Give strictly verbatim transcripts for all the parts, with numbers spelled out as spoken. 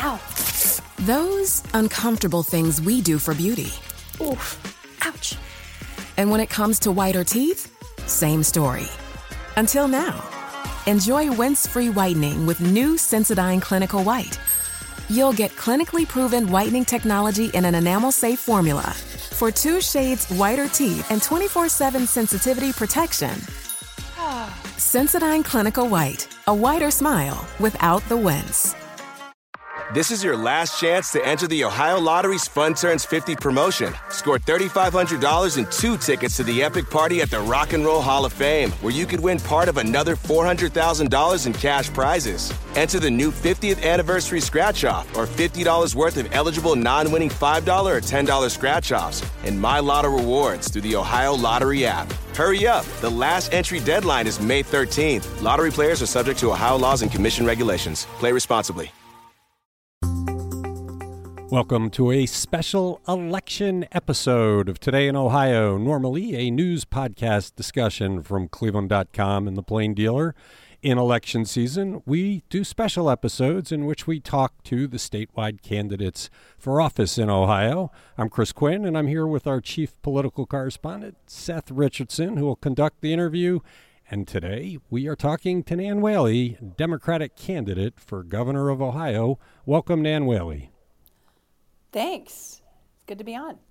Ow. Those uncomfortable things we do for beauty. Oof. Ouch. And when it comes to whiter teeth, same story. Until now. Enjoy rinse-free whitening with new Sensodyne Clinical White. You'll get clinically proven whitening technology in an enamel-safe formula for two shades whiter teeth and twenty-four seven sensitivity protection. Sensodyne Clinical White, a whiter smile without the wince. This is your last chance to enter the Ohio Lottery's Fun Turns fifty promotion. Score three thousand five hundred dollars and two tickets to the epic party at the Rock and Roll Hall of Fame, where you could win part of another four hundred thousand dollars in cash prizes. Enter the new fiftieth anniversary scratch-off or fifty dollars worth of eligible non-winning five dollars or ten dollars scratch-offs and My Lotto rewards through the Ohio Lottery app. Hurry up. The last entry deadline is May thirteenth. Lottery players are subject to Ohio laws and commission regulations. Play responsibly. Welcome to a special election episode of Today in Ohio, normally a news podcast discussion from Cleveland dot com and The Plain Dealer. In election season, we do special episodes in which we talk to the statewide candidates for office in Ohio. I'm Chris Quinn, and I'm here with our chief political correspondent, Seth Richardson, who will conduct the interview. And today, we are talking to Nan Whaley, Democratic candidate for governor of Ohio. Welcome, Nan Whaley. Thanks. It's good to be on.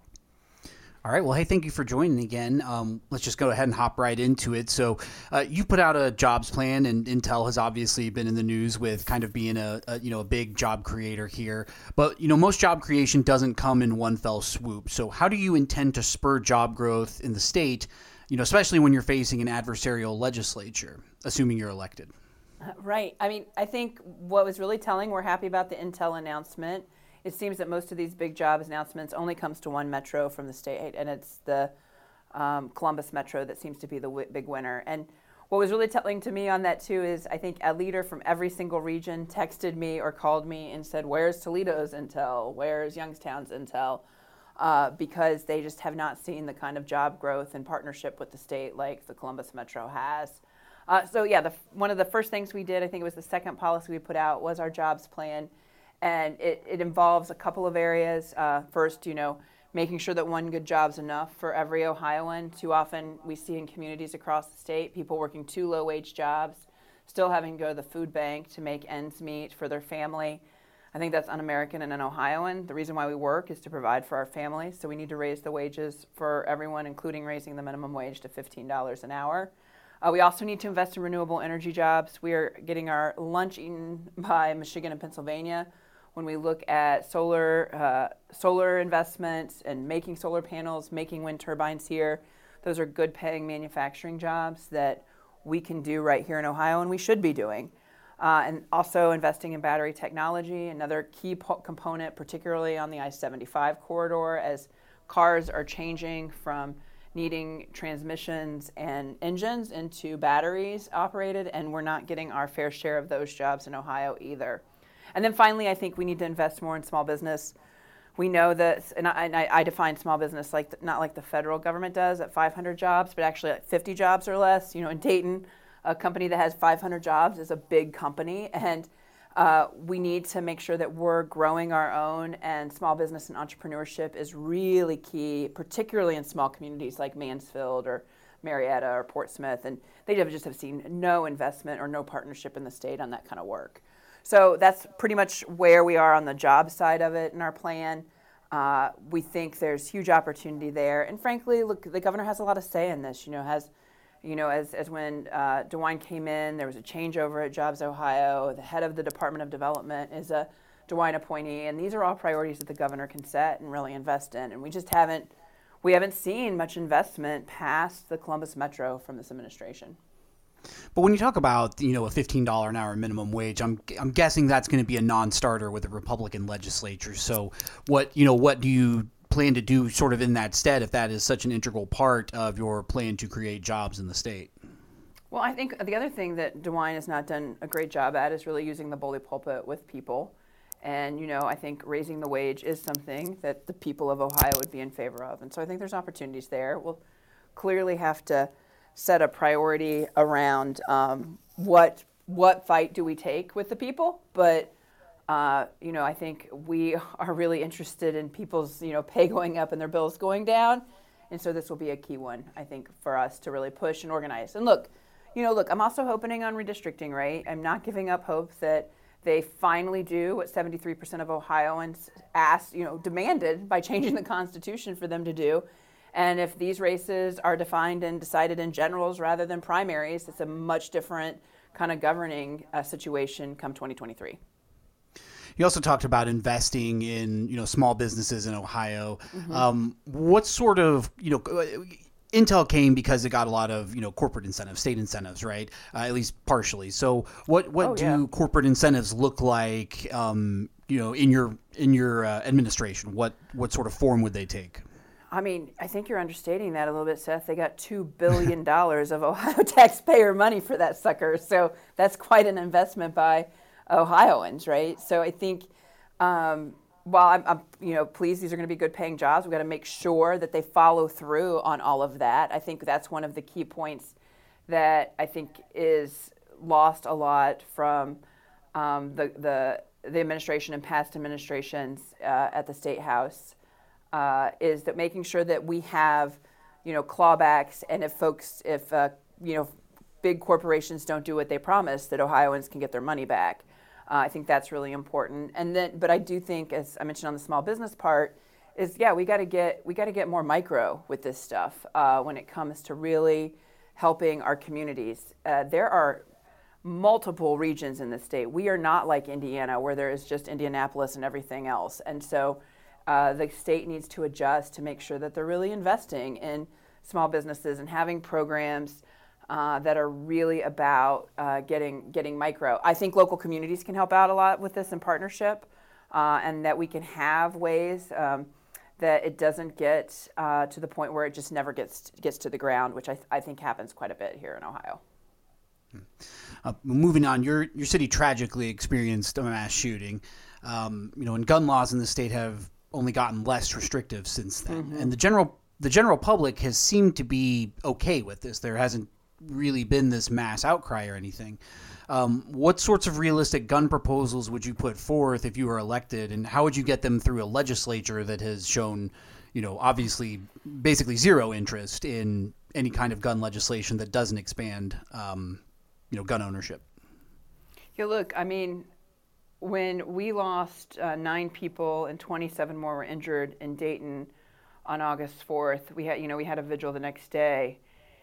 All right. Well, hey, thank you for joining again. Um, let's just go ahead and hop right into it. So uh, you put out a jobs plan, and Intel has obviously been in the news with kind of being a, a you know a big job creator here. But you know most job creation doesn't come in one fell swoop. So how do you intend to spur job growth in the state? You know, especially when you're facing an adversarial legislature, assuming you're elected. Uh, right. I mean, I think what was really telling, we're happy about the Intel announcement. It seems that most of these big jobs announcements only comes to one metro from the state, and it's the um, Columbus Metro that seems to be the w- big winner. And what was really telling to me on that, too, is I think a leader from every single region texted me or called me and said, where's Toledo's Intel? Where's Youngstown's Intel? Uh, because they just have not seen the kind of job growth and partnership with the state like the Columbus Metro has. Uh, so, yeah, the, one of the first things we did, I think it was the second policy we put out, was our jobs plan. And it, it involves a couple of areas. Uh, first, you know, making sure that one good job's enough for every Ohioan. Too often we see in communities across the state people working two low-wage jobs, still having to go to the food bank to make ends meet for their family. I think that's un-American and un-Ohioan. The reason why we work is to provide for our families, so we need to raise the wages for everyone, including raising the minimum wage to fifteen dollars an hour. Uh, we also need to invest in renewable energy jobs. We are getting our lunch eaten by Michigan and Pennsylvania when we look at solar uh, solar investments and making solar panels, making wind turbines here. Those are good paying manufacturing jobs that we can do right here in Ohio, and we should be doing. Uh, and also investing in battery technology, another key po- component, particularly on the I seventy-five corridor, as cars are changing from needing transmissions and engines into batteries operated, and we're not getting our fair share of those jobs in Ohio either. And then finally, I think we need to invest more in small business. We know that, and I, and I, I define small business like the, not like the federal government does at five hundred jobs, but actually at fifty jobs or less. You know, in Dayton, a company that has five hundred jobs is a big company, and uh, we need to make sure that we're growing our own, and small business and entrepreneurship is really key, particularly in small communities like Mansfield or Marietta or Portsmouth, and they have just have seen no investment or no partnership in the state on that kind of work. So that's pretty much where we are on the job side of it in our plan. Uh, we think there's huge opportunity there. And frankly, look, the governor has a lot of say in this. You know, has, you know, as, as when uh, DeWine came in, there was a changeover at Jobs Ohio. The head of the Department of Development is a DeWine appointee. And these are all priorities that the governor can set and really invest in. And we just haven't, we haven't seen much investment past the Columbus Metro from this administration. But when you talk about, you know, a fifteen dollars an hour minimum wage, I'm I'm guessing that's going to be a non-starter with the Republican legislature. So what, you know, what do you plan to do sort of in that stead if that is such an integral part of your plan to create jobs in the state? Well, I think the other thing that DeWine has not done a great job at is really using the bully pulpit with people. And, you know, I think raising the wage is something that the people of Ohio would be in favor of. And so I think there's opportunities there. We'll clearly have to set a priority around um, what what fight do we take with the people, but Uh, you know, I think we are really interested in people's, you know, pay going up and their bills going down. And so this will be a key one, I think, for us to really push and organize. And look, you know, look, I'm also hoping on redistricting, right? I'm not giving up hope that they finally do what seventy-three percent of Ohioans asked, you know, demanded by changing the Constitution for them to do. And if these races are defined and decided in generals rather than primaries, it's a much different kind of governing uh, situation come twenty twenty-three. You also talked about investing in, you know, small businesses in Ohio. Mm-hmm. Um, what sort of, you know, Intel came because it got a lot of, you know, corporate incentives, state incentives, right? Uh, at least partially. So what what oh, do yeah. corporate incentives look like, um, you know, in your in your uh, administration? What what sort of form would they take? I mean, I think you're understating that a little bit, Seth. They got two billion dollars of Ohio taxpayer money for that sucker. So that's quite an investment by Ohioans, right? So I think um, while I'm, I'm, you know, pleased these are going to be good paying jobs, we've got to make sure that they follow through on all of that. I think that's one of the key points that I think is lost a lot from um, the, the, the administration and past administrations uh, at the State House. Uh, is that making sure that we have, you know, clawbacks, and if folks, if, uh, you know, big corporations don't do what they promise, that Ohioans can get their money back. Uh, I think that's really important. And then, but I do think, as I mentioned on the small business part, is yeah, we got to get we got to get more micro with this stuff uh, when it comes to really helping our communities. Uh, there are multiple regions in the state. We are not like Indiana, where there is just Indianapolis and everything else. And so uh, the state needs to adjust to make sure that they're really investing in small businesses and having programs Uh, that are really about uh, getting getting micro. I think local communities can help out a lot with this in partnership, uh, and that we can have ways um, that it doesn't get uh, to the point where it just never gets gets to the ground, which I, th- I think happens quite a bit here in Ohio. Uh, moving on, your your city tragically experienced a mass shooting. Um, you know, and gun laws in the state have only gotten less restrictive since then, mm-hmm. and the general the general public has seemed to be okay with this. There hasn't really been this mass outcry or anything. Um, what sorts of realistic gun proposals would you put forth if you were elected, and how would you get them through a legislature that has shown, you know, obviously basically zero interest in any kind of gun legislation that doesn't expand, um, you know, gun ownership? Yeah, look, I mean, when we lost uh, nine people and twenty-seven more were injured in Dayton on August fourth, we had, you know, we had a vigil the next day.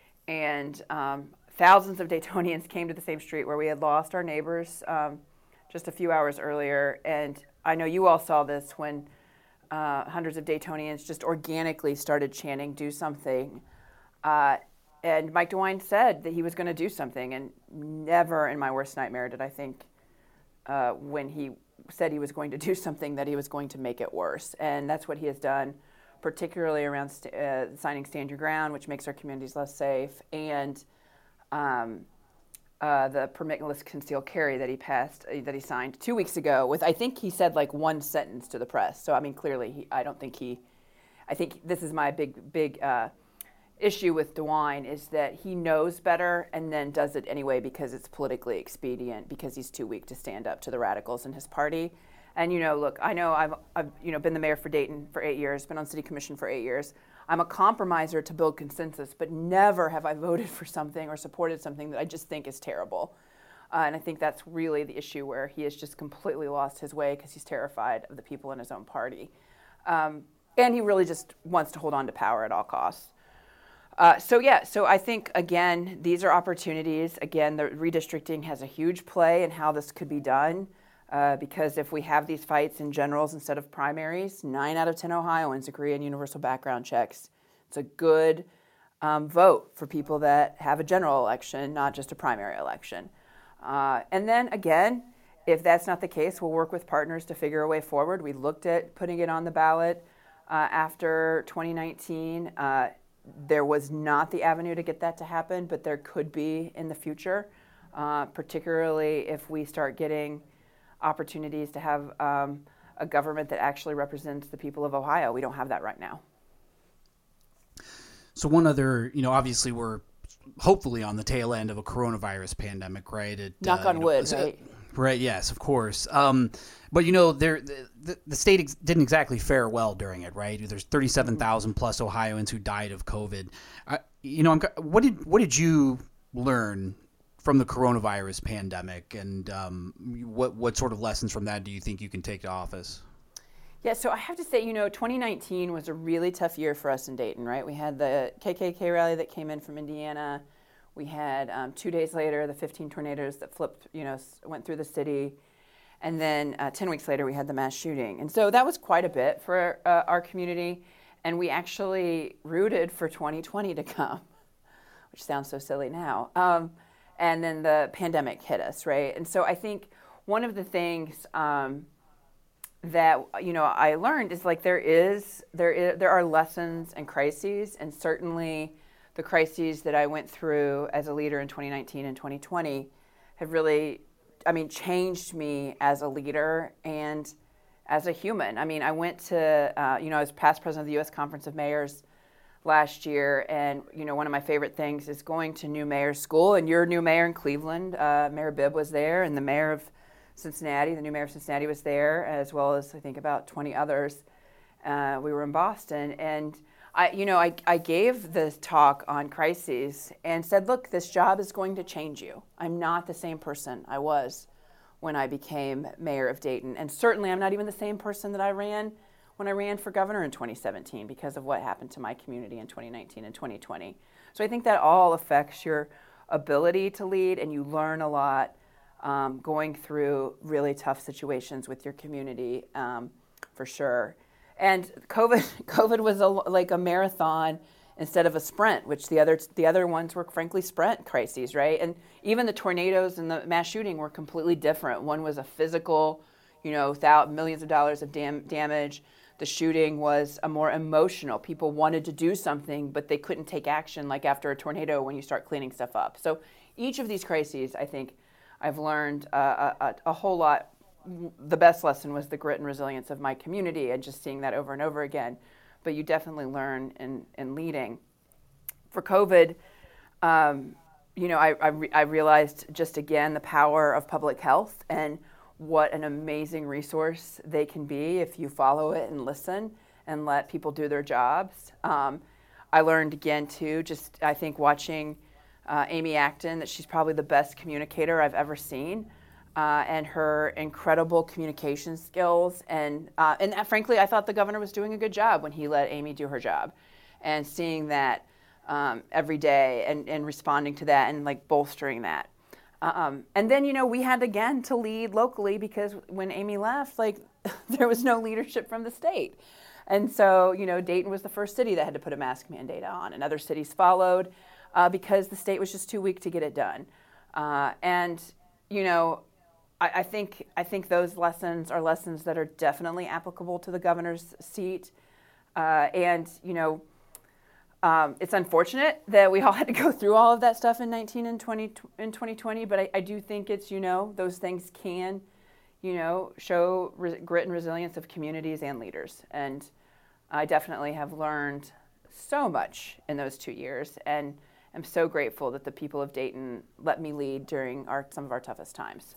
And um, thousands of Daytonians came to the same street where we had lost our neighbors um, just a few hours earlier. And I know you all saw this when uh, hundreds of Daytonians just organically started chanting, "Do something." Uh, and Mike DeWine said that he was going to do something. And never in my worst nightmare did I think uh, when he said he was going to do something that he was going to make it worse. And that's what he has done, particularly around st- uh, signing Stand Your Ground, which makes our communities less safe, and um, uh, the permitless concealed carry that he passed, uh, that he signed two weeks ago with, I think he said like one sentence to the press. So, I mean, clearly, he, I don't think he, I think this is my big, big uh, issue with DeWine, is that he knows better and then does it anyway because it's politically expedient, because he's too weak to stand up to the radicals in his party. And, you know, look, I know I've, I've, you know, been the mayor for Dayton for eight years, been on city commission for eight years. I'm a compromiser to build consensus, but never have I voted for something or supported something that I just think is terrible. Uh, and I think that's really the issue, where he has just completely lost his way because he's terrified of the people in his own party. Um, and he really just wants to hold on to power at all costs. Uh, so, yeah, so I think, again, these are opportunities. Again, the redistricting has a huge play in how this could be done. Uh, because if we have these fights in generals instead of primaries, nine out of ten Ohioans agree on universal background checks. It's a good um, vote for people that have a general election, not just a primary election. Uh, and then again, if that's not the case, we'll work with partners to figure a way forward. We looked at putting it on the ballot uh, after twenty nineteen. Uh, there was not the avenue to get that to happen, but there could be in the future, uh, particularly if we start getting opportunities to have um, a government that actually represents the people of Ohio. We don't have that right now. So one other, you know, obviously we're hopefully on the tail end of a coronavirus pandemic, right? It, Knock uh, on you know, wood, so, right? Right. Yes, of course. Um, but you know, there the, the state ex- didn't exactly fare well during it, right? There's thirty-seven thousand plus Ohioans who died of COVID. I, you know, I'm, what did what did you learn from the coronavirus pandemic, and um, what what sort of lessons from that do you think you can take to office? Yeah, so I have to say, you know, twenty nineteen was a really tough year for us in Dayton, right? We had the K K K rally that came in from Indiana. We had um, two days later the fifteen tornadoes that flipped, you know, went through the city. And then uh, ten weeks later we had the mass shooting. And so that was quite a bit for uh, our community. And we actually rooted for twenty twenty to come, which sounds so silly now. Um, and then the pandemic hit us, right? And so I think one of the things um, that, you know, I learned is like there is, there is, there are lessons and crises, and certainly the crises that I went through as a leader in twenty nineteen and twenty twenty have really, I mean, changed me as a leader and as a human. I mean, I went to, uh, you know, I was past president of the U S Conference of Mayors last year, and, you know, one of my favorite things is going to new mayor school, and your new mayor in Cleveland, uh, Mayor Bibb was there, and the mayor of Cincinnati, the new mayor of Cincinnati was there, as well as I think about twenty others. Uh, we were in Boston, and I, you know, I, I gave the talk on crises and said, look, this job is going to change you. I'm not the same person I was when I became mayor of Dayton. And certainly I'm not even the same person that I ran when I ran for governor in twenty seventeen because of what happened to my community in twenty nineteen and twenty twenty. So I think that all affects your ability to lead, and you learn a lot um, going through really tough situations with your community, um, for sure. And COVID, COVID was a, like a marathon instead of a sprint, which the other the other ones were frankly sprint crises, right? And even the tornadoes and the mass shooting were completely different. One was a physical, you know, without millions of dollars of dam- damage. The shooting was a more emotional. People wanted to do something, but they couldn't take action, like after a tornado when you start cleaning stuff up. So each of these crises, I think, I've learned uh, a, a whole lot. The best lesson was the grit and resilience of my community, and just seeing that over and over again. But you definitely learn in, in leading. For COVID, um, you know, I, I, re- I realized just again the power of public health and what an amazing resource they can be if you follow it and listen and let people do their jobs. Um, I learned again too, just I think watching uh, Amy Acton, that she's probably the best communicator I've ever seen. Uh, and her incredible communication skills. And, uh, and uh, frankly, I thought the governor was doing a good job when he let Amy do her job. And seeing that um, every day and, and responding to that and like bolstering that. Um, and then, you know, we had again to lead locally because when Amy left, like there was no leadership from the state. And so, you know, Dayton was the first city that had to put a mask mandate on, and other cities followed uh, because the state was just too weak to get it done. Uh, and, you know, I, I think I think those lessons are lessons that are definitely applicable to the governor's seat. Uh, and, you know, um, it's unfortunate that we all had to go through all of that stuff in nineteen and twenty in twenty twenty, but I, I do think it's, you know, those things can, you know, show re- grit and resilience of communities and leaders. And I definitely have learned so much in those two years, and I'm so grateful that the people of Dayton let me lead during our some of our toughest times.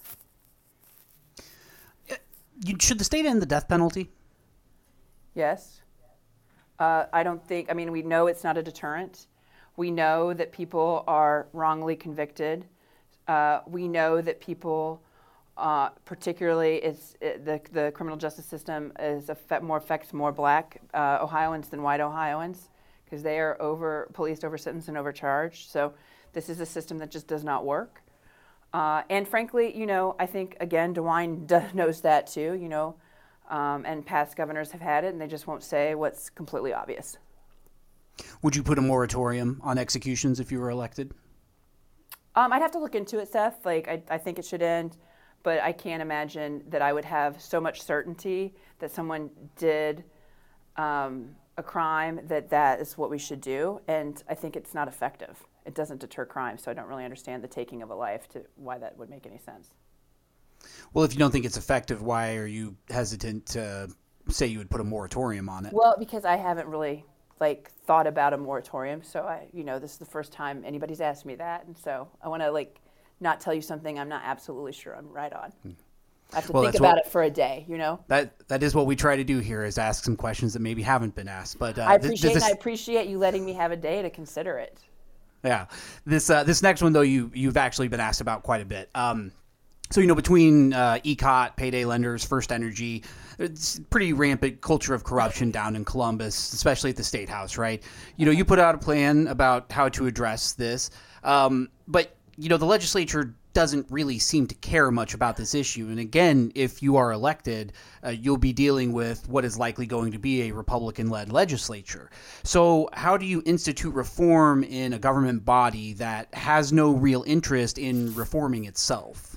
You, should the state end the death penalty? Yes. Uh, I don't think, I mean, we know it's not a deterrent. We know that people are wrongly convicted. Uh, we know that people, uh, particularly it's, it, the, the criminal justice system is effect, more affects more black uh, Ohioans than white Ohioans because they are over policed, over sentenced, and overcharged. So this is a system that just does not work. Uh, and frankly, you know, I think, again, DeWine d- knows that too, you know, um, and past governors have had it, and they just won't say what's completely obvious. Would you put a moratorium on executions if you were elected? Um, I'd have to look into it, Seth. Like, I, I think it should end, but I can't imagine that I would have so much certainty that someone did um, a crime that that is what we should do, and I think it's not effective. It doesn't deter crime, so I don't really understand the taking of a life to why that would make any sense. Well, if you don't think it's effective, why are you hesitant to say you would put a moratorium on it? Well, because I haven't really like thought about a moratorium, so I, you know, this is the first time anybody's asked me that, and so I want to like not tell you something I'm not absolutely sure I'm right on. Hmm. I have to well, think about what, it for a day, you know? That That is what we try to do here, is ask some questions that maybe haven't been asked. But uh, I appreciate this, I appreciate you letting me have a day to consider it. Yeah. This uh, this next one, though, you, you've actually been asked about quite a bit. Um, so, you know, between uh, E C O T, payday lenders, First Energy, it's a pretty rampant culture of corruption down in Columbus, especially at the State House, right? You know, you put out a plan about how to address this. Um, but, you know, the legislature doesn't really seem to care much about this issue. And again, if you are elected, uh, you'll be dealing with what is likely going to be a Republican-led legislature. So how do you institute reform in a government body that has no real interest in reforming itself?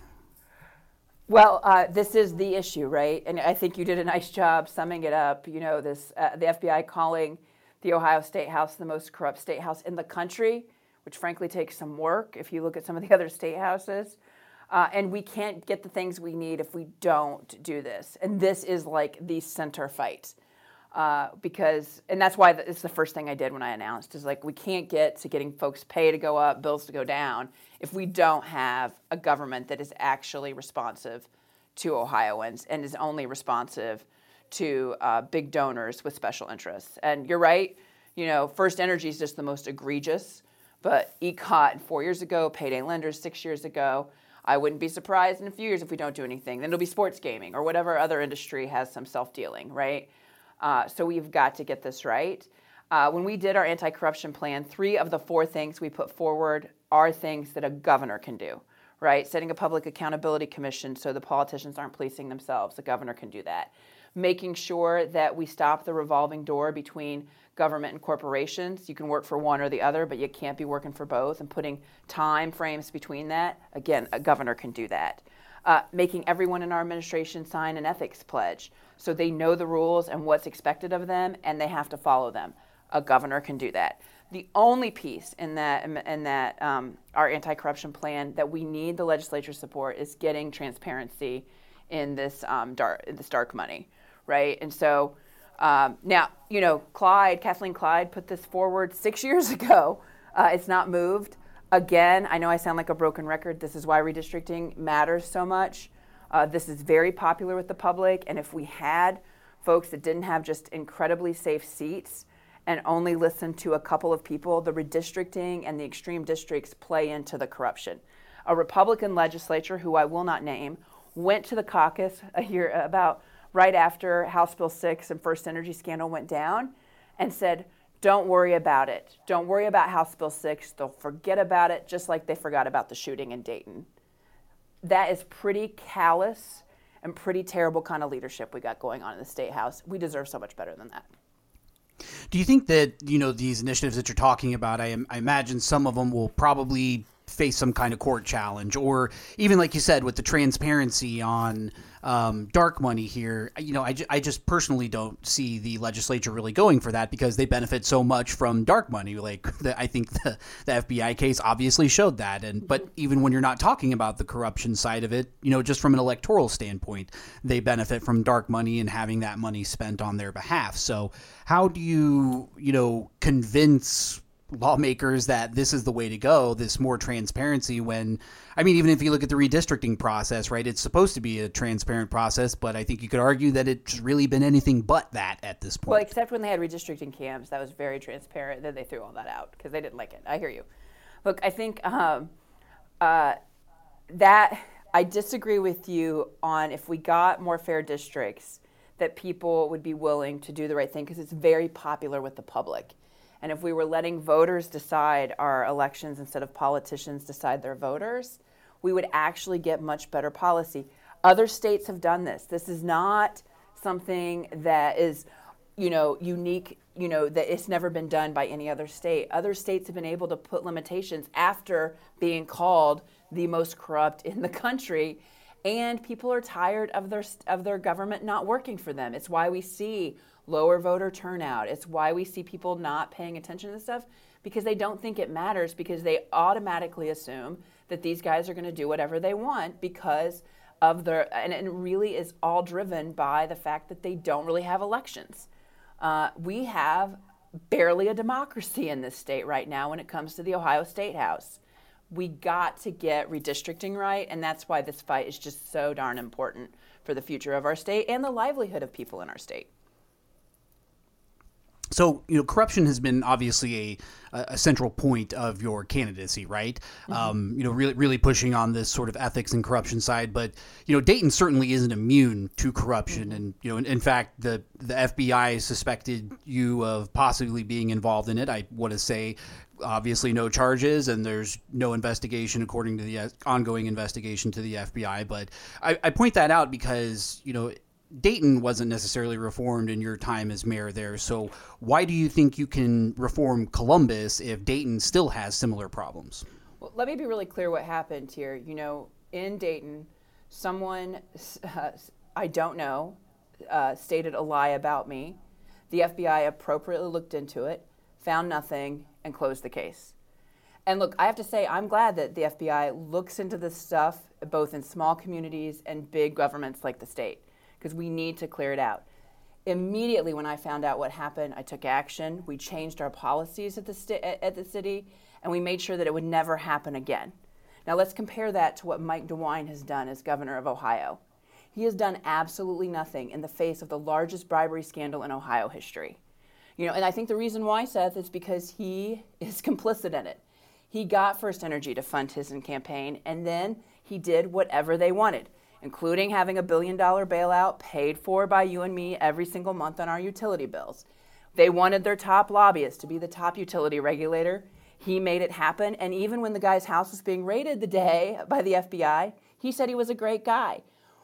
Well, uh, this is the issue, right? And I think you did a nice job summing it up. You know, this uh, the F B I calling the Ohio State House the most corrupt state house in the country, which frankly takes some work if you look at some of the other state houses. Uh, and we can't get the things we need if we don't do this. And this is like the center fight. Uh, because, and that's why it's the first thing I did when I announced, is like, we can't get to getting folks' pay to go up, bills to go down, if we don't have a government that is actually responsive to Ohioans and is only responsive to uh, big donors with special interests. And you're right, you know, First Energy is just the most egregious. But E C O T four years ago, payday lenders six years ago. I wouldn't be surprised in a few years if we don't do anything. Then it'll be sports gaming or whatever other industry has some self-dealing, right? Uh, so we've got to get this right. Uh, when we did our anti-corruption plan, three of the four things we put forward are things that a governor can do, right? Setting a public accountability commission so the politicians aren't policing themselves. The governor can do that. Making sure that we stop the revolving door between government and corporations. You can work for one or the other, but you can't be working for both, and putting time frames between that. Again, a governor can do that. Uh, making everyone in our administration sign an ethics pledge so they know the rules and what's expected of them, and they have to follow them. A governor can do that. The only piece in that, in that um, our anti-corruption plan that we need the legislature's support is getting transparency in this um, dark, this dark money, right? And so um, now, you know, Clyde, Kathleen Clyde put this forward six years ago. Uh, it's not moved. Again, I know I sound like a broken record. This is why redistricting matters so much. Uh, this is very popular with the public, and if we had folks that didn't have just incredibly safe seats and only listened to a couple of people, the redistricting and the extreme districts play into the corruption. A Republican legislature, who I will not name, went to the caucus a year about right after House Bill six and First Energy scandal went down and said, don't worry about it. Don't worry about House Bill six. They'll forget about it, just like they forgot about the shooting in Dayton. That is pretty callous and pretty terrible kind of leadership we got going on in the State House. We deserve so much better than that. Do you think that, you know, these initiatives that you're talking about, I, I imagine some of them will probably face some kind of court challenge, or even like you said with the transparency on um, dark money here, you know, I, ju- I just personally don't see the legislature really going for that because they benefit so much from dark money. Like the, I think the, the F B I case obviously showed that. And but even when you're not talking about the corruption side of it, you know, just from an electoral standpoint, they benefit from dark money and having that money spent on their behalf. So how do you, you know, convince lawmakers that this is the way to go, this more transparency, when, I mean, even if you look at the redistricting process, right, it's supposed to be a transparent process, but I think you could argue that it's really been anything but that at this point. Well, except when they had redistricting camps, that was very transparent. Then they threw all that out because they didn't like it. I hear you. Look, I think um, uh, that I disagree with you on if we got more fair districts, that people would be willing to do the right thing because it's very popular with the public. And if we were letting voters decide our elections instead of politicians decide their voters, we would actually get much better policy. Other states have done this. This is not something that is, you know, unique, you know, that it's never been done by any other state. Other states have been able to put limitations after being called the most corrupt in the country, and people are tired of their of their government not working for them. It's why we see lower voter turnout. It's why we see people not paying attention to this stuff, because they don't think it matters, because they automatically assume that these guys are going to do whatever they want because of their, and it really is all driven by the fact that they don't really have elections. Uh, we have barely a democracy in this state right now when it comes to the Ohio State House. we got to get redistricting right, and that's why this fight is just so darn important for the future of our state and the livelihood of people in our state. So, you know, corruption has been obviously a, a central point of your candidacy, right? Mm-hmm. Um, you know, really, really pushing on this sort of ethics and corruption side. But, you know, Dayton certainly isn't immune to corruption. Mm-hmm. And, you know, in, in fact, the, the F B I suspected you of possibly being involved in it. I want to say, obviously, no charges, and there's no investigation according to the uh, ongoing investigation to the F B I. But I, I point that out because, you know, Dayton wasn't necessarily reformed in your time as mayor there. So why do you think you can reform Columbus if Dayton still has similar problems? Well, let me be really clear what happened here. You know, in Dayton, someone, uh, I don't know, uh, stated a lie about me. The F B I appropriately looked into it, found nothing, and closed the case. And look, I have to say, I'm glad that the F B I looks into this stuff, both in small communities and big governments like the state, because we need to clear it out. Immediately when I found out what happened, I took action. We changed our policies at the, st- at the city, and we made sure that it would never happen again. Now let's compare that to what Mike DeWine has done as governor of Ohio. He has done absolutely nothing in the face of the largest bribery scandal in Ohio history. You know, and I think the reason why, Seth, is because he is complicit in it. He got First Energy to fund his campaign, and then he did whatever they wanted, including having a billion dollar bailout paid for by you and me every single month on our utility bills. They wanted their top lobbyist to be the top utility regulator. He made it happen. And even when the guy's house was being raided the day by the F B I, he said he was a great guy.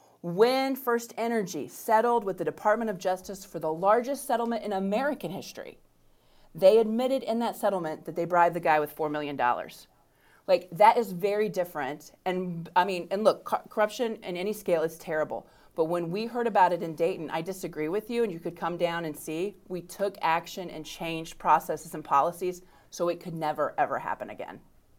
When First Energy settled with the Department of Justice for the largest settlement in American history, they admitted in that settlement that they bribed the guy with four million dollars. Like, that is very different. And I mean, and look, co- corruption in any scale is terrible. But when we heard about it in Dayton, I disagree with you, and you could come down and see, we took action and changed processes and policies so it could never, ever happen again.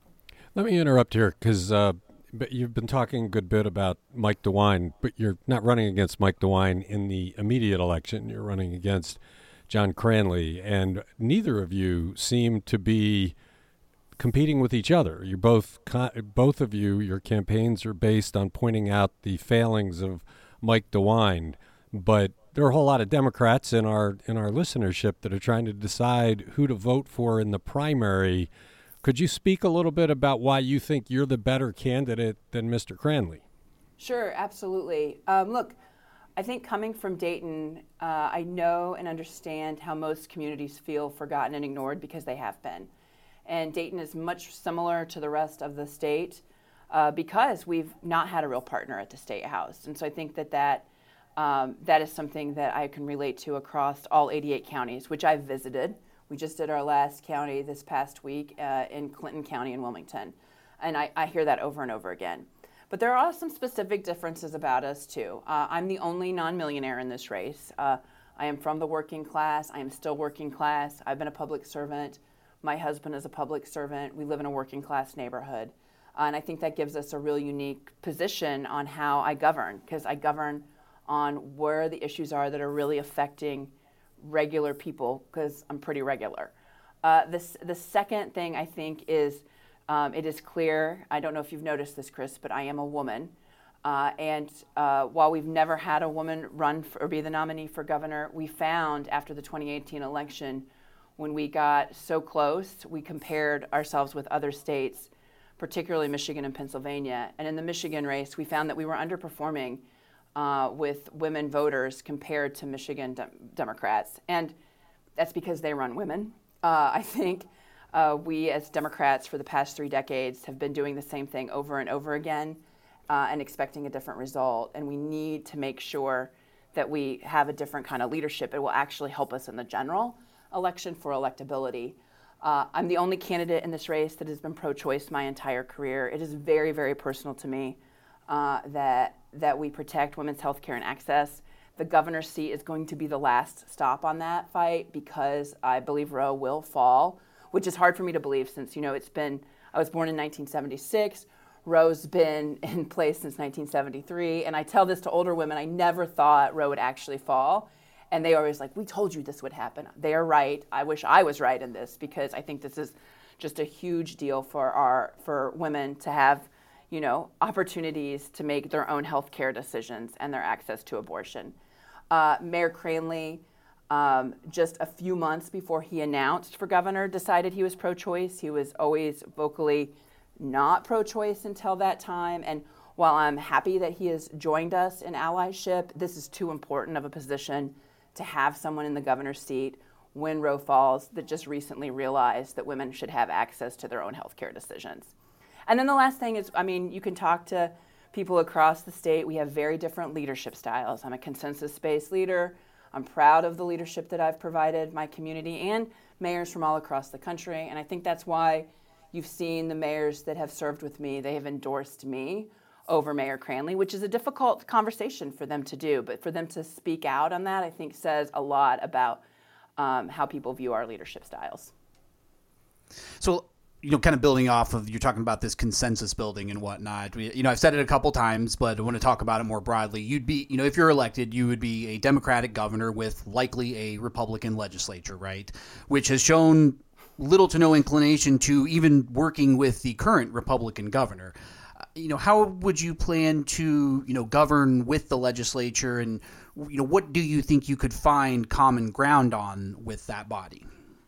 Let me interrupt here, because uh, you've been talking a good bit about Mike DeWine, but you're not running against Mike DeWine in the immediate election. You're running against John Cranley, and neither of you seem to be competing with each other. You both, both of you, your campaigns are based on pointing out the failings of Mike DeWine, but there are a whole lot of Democrats in our in our listenership that are trying to decide who to vote for in the primary. Could you speak a little bit about why you think you're the better candidate than Mister Cranley? Sure, absolutely. Um, look, I think coming from Dayton, uh, I know and understand how most communities feel forgotten and ignored because they have been. And Dayton is much similar to the rest of the state uh, because we've not had a real partner at the State House. And so I think that that, um, that is something that I can relate to across all eighty-eight counties, which I've visited. We just did our last county this past week uh, in Clinton County in Wilmington. And I, I hear that over and over again. But there are some specific differences about us, too. Uh, I'm the only non-millionaire in this race. Uh, I am from the working class. I am still working class. I've been a public servant. My husband is a public servant. We live in a working class neighborhood. Uh, and I think that gives us a real unique position on how I govern, because I govern on where the issues are that are really affecting regular people, because I'm pretty regular. Uh, this, the second thing I think is um, it is clear, I don't know if you've noticed this, Chris, but I am a woman. Uh, and uh, while we've never had a woman run for, or be the nominee for governor, we found after the twenty eighteen election, when we got so close, we compared ourselves with other states, particularly Michigan and Pennsylvania. And in the Michigan race, we found that we were underperforming uh, with women voters compared to Michigan de- Democrats. And that's because they run women. Uh, I think uh, we as Democrats for the past three decades have been doing the same thing over and over again uh, and expecting a different result. And we need to make sure that we have a different kind of leadership. It will actually help us in the general election for electability. Uh, I'm the only candidate in this race that has been pro-choice my entire career. It is very, very personal to me uh, that that we protect women's health care and access. The governor's seat is going to be the last stop on that fight because I believe Roe will fall, which is hard for me to believe since, you know, it's been, I was born in nineteen seventy-six. Roe's been in place since nineteen seventy-three. And I tell this to older women, I never thought Roe would actually fall. And they are always like, we told you this would happen. They are right. I wish I was right in this because I think this is just a huge deal for our for women to have, you know, opportunities to make their own health care decisions and their access to abortion. Uh, Mayor Cranley, um, just a few months before he announced for governor, decided he was pro-choice. He was always vocally not pro-choice until that time. And while I'm happy that he has joined us in allyship, this is too important of a position to have someone in the governor's seat when Roe falls that just recently realized that women should have access to their own health care decisions. And then the last thing is, I mean, you can talk to people across the state. We have very different leadership styles. I'm a consensus-based leader. I'm proud of the leadership that I've provided my community and mayors from all across the country. And I think that's why you've seen the mayors that have served with me, they have endorsed me over Mayor Cranley, which is a difficult conversation for them to do. But for them to speak out on that, I think says a lot about um, how people view our leadership styles. So, you know, kind of building off of, you're talking about this consensus building and whatnot. We, you know, I've said it a couple times, but I want to talk about it more broadly. You'd be, you know, if you're elected, you would be a Democratic governor with likely a Republican legislature, right? Which has shown little to no inclination to even working with the current Republican governor. Uh, you know, how would you plan to, you know, govern with the legislature, and, you know, what do you think you could find common ground on with that body?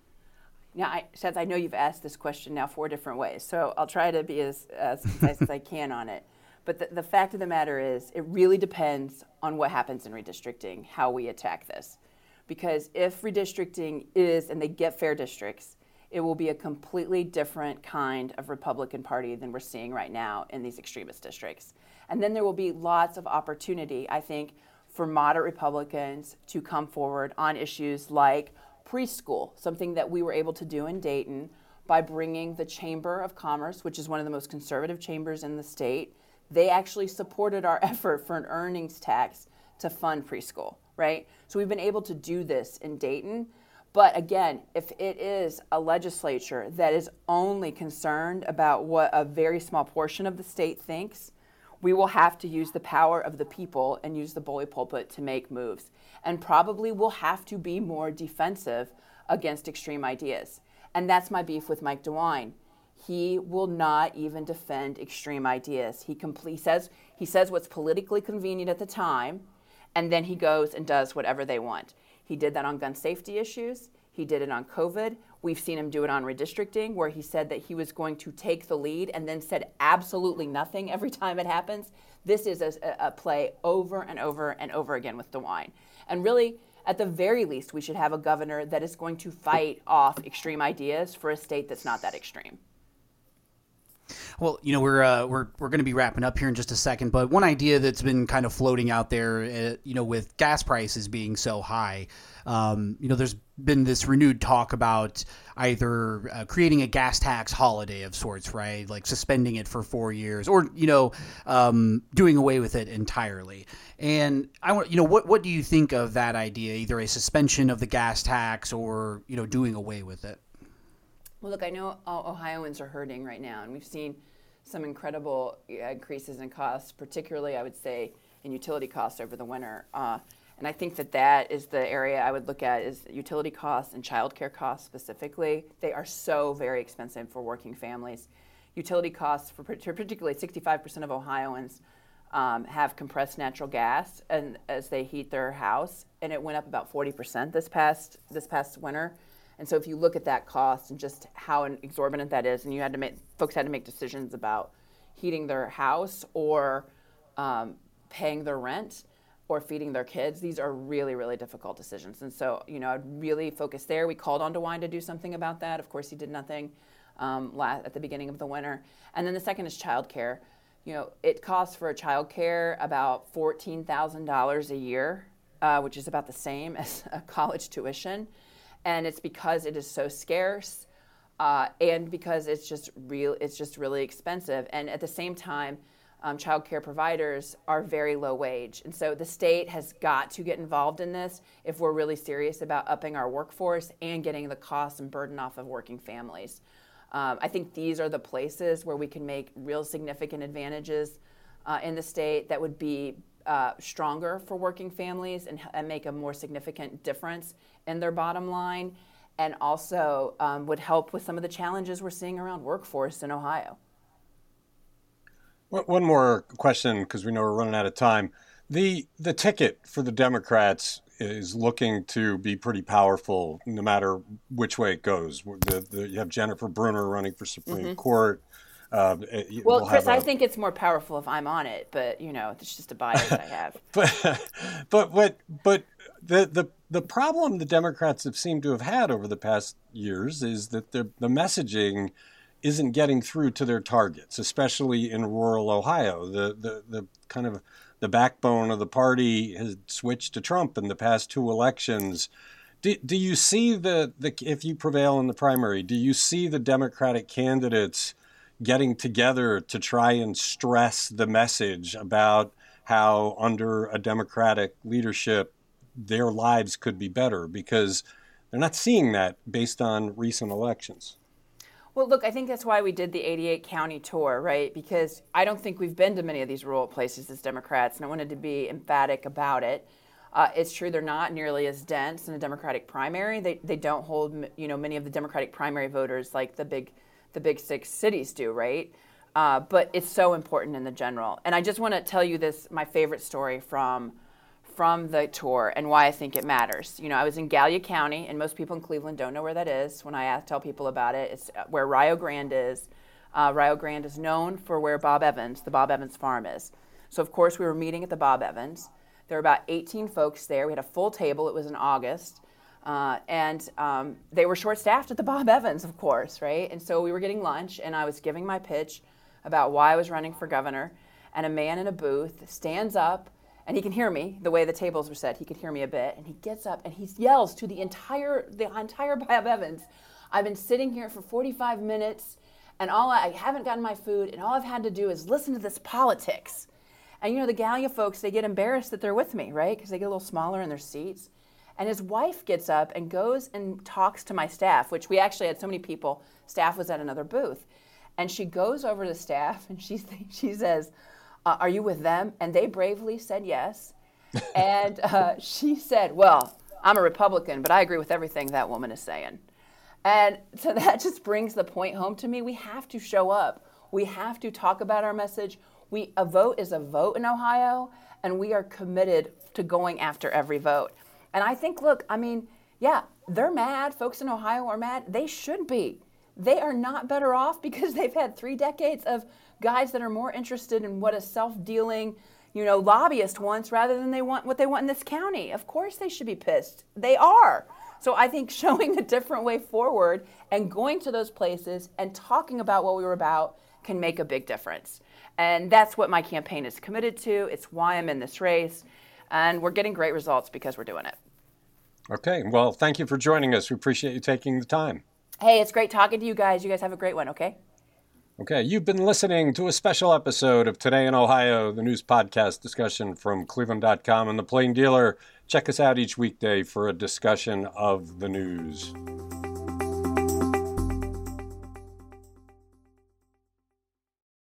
Now, I, Seth, I know you've asked this question now four different ways, so I'll try to be as, as concise as I can on it. But the, the fact of the matter is, it really depends on what happens in redistricting, how we attack this. Because if redistricting is, and they get fair districts, it will be a completely different kind of Republican Party than we're seeing right now in these extremist districts. And then there will be lots of opportunity, I think, for moderate Republicans to come forward on issues like preschool, something that we were able to do in Dayton by bringing the Chamber of Commerce, which is one of the most conservative chambers in the state. They actually supported our effort for an earnings tax to fund preschool, right? So we've been able to do this in Dayton. But again, if it is a legislature that is only concerned about what a very small portion of the state thinks, we will have to use the power of the people and use the bully pulpit to make moves. And probably we'll have to be more defensive against extreme ideas. And that's my beef with Mike DeWine. He will not even defend extreme ideas. He complete, says, he says what's politically convenient at the time, and then he goes and does whatever they want. He did that on gun safety issues. He did it on COVID. We've seen him do it on redistricting, where he said that he was going to take the lead and then said absolutely nothing every time it happens. This is a, a play over and over and over again with DeWine. And really, at the very least, we should have a governor that is going to fight off extreme ideas for a state that's not that extreme. Well, you know, we're uh, we're we're going to be wrapping up here in just a second, but one idea that's been kind of floating out there, uh, you know, with gas prices being so high, um, you know, there's been this renewed talk about either uh, creating a gas tax holiday of sorts, right? Like suspending it for four years, or you know, um, doing away with it entirely. And I want, you know, what what do you think of that idea? Either a suspension of the gas tax, or you know, doing away with it. Well, look, I know all Ohioans are hurting right now, and we've seen some incredible increases in costs, particularly, I would say, in utility costs over the winter. Uh, and I think that that is the area I would look at, is utility costs and childcare costs specifically. They are so very expensive for working families. Utility costs, for particularly sixty-five percent of Ohioans um, have compressed natural gas and as they heat their house, and it went up about forty percent this past this past winter. And so if you look at that cost and just how exorbitant that is, and you had to make, folks had to make decisions about heating their house or um, paying their rent or feeding their kids, these are really, really difficult decisions. And so, you know, I'd really focus there. We called on DeWine to do something about that. Of course, he did nothing um, last, at the beginning of the winter. And then the second is childcare. You know, it costs for childcare about fourteen thousand dollars a year, uh, which is about the same as a college tuition. And it's because it is so scarce, uh, and because it's just real. It's just really expensive. And at the same time, um, child care providers are very low wage. And so the state has got to get involved in this if we're really serious about upping our workforce and getting the cost and burden off of working families. Um, I think these are the places where we can make real significant advantages uh, in the state that would be Uh, stronger for working families and, and make a more significant difference in their bottom line. and also um, would help with some of the challenges we're seeing around workforce in Ohio. One more question, because we know we're running out of time. The the ticket for the Democrats is looking to be pretty powerful, no matter which way it goes. The, the, you have Jennifer Brunner running for Supreme mm-hmm. Court. Uh, well, we'll Chris, a, I think it's more powerful if I'm on it, but you know, it's just a bias I have. but but what but the the the problem the Democrats have seemed to have had over the past years is that the the messaging isn't getting through to their targets, especially in rural Ohio. The the the kind of the backbone of the party has switched to Trump in the past two elections. Do, do you see the, the if you prevail in the primary, do you see the Democratic candidates getting together to try and stress the message about how under a Democratic leadership their lives could be better? Because they're not seeing that based on recent elections. Well, look, I think that's why we did the eighty-eight county tour, right? Because I don't think we've been to many of these rural places as Democrats, and I wanted to be emphatic about it. Uh, it's true they're not nearly as dense in a Democratic primary. They they don't hold, you know, many of the Democratic primary voters like the big the big six cities do, right? Uh, but it's so important in the general. And I just want to tell you this, my favorite story from from the tour and why I think it matters. You know, I was in Gallia County, and most people in Cleveland don't know where that is. When I ask, tell people about it, it's where Rio Grande is. Uh, Rio Grande is known for where Bob Evans, the Bob Evans farm is. So, of course, we were meeting at the Bob Evans. There were about eighteen folks there. We had a full table. It was in August. Uh, and um, they were short-staffed at the Bob Evans, of course, right? And so we were getting lunch, and I was giving my pitch about why I was running for governor. And a man in a booth stands up, and he can hear me, the way the tables were set, he could hear me a bit, and he gets up and he yells to the entire the entire Bob Evans, I've been sitting here for forty-five minutes, and all I, I haven't gotten my food, and all I've had to do is listen to this politics. And you know, the Gallia folks, they get embarrassed that they're with me, right? Because they get a little smaller in their seats. And his wife gets up and goes and talks to my staff, which we actually had so many people, staff was at another booth. And she goes over to staff and she, she says, Uh, are you with them? And they bravely said yes. And uh, she said, well, I'm a Republican, but I agree with everything that woman is saying. And so that just brings the point home to me. We have to show up. We have to talk about our message. We a vote is a vote in Ohio, and we are committed to going after every vote. And I think, look, I mean, yeah, they're mad. Folks in Ohio are mad. They should be. They are not better off because they've had three decades of guys that are more interested in what a self-dealing, you know, lobbyist wants rather than they want what they want in this county. Of course they should be pissed. They are. So I think showing a different way forward and going to those places and talking about what we were about can make a big difference. And that's what my campaign is committed to. It's why I'm in this race. And we're getting great results because we're doing it. Okay. Well, thank you for joining us. We appreciate you taking the time. Hey, it's great talking to you guys. You guys have a great one, okay? Okay, you've been listening to a special episode of Today in Ohio, the news podcast discussion from Cleveland dot com and The Plain Dealer. Check us out each weekday for a discussion of the news.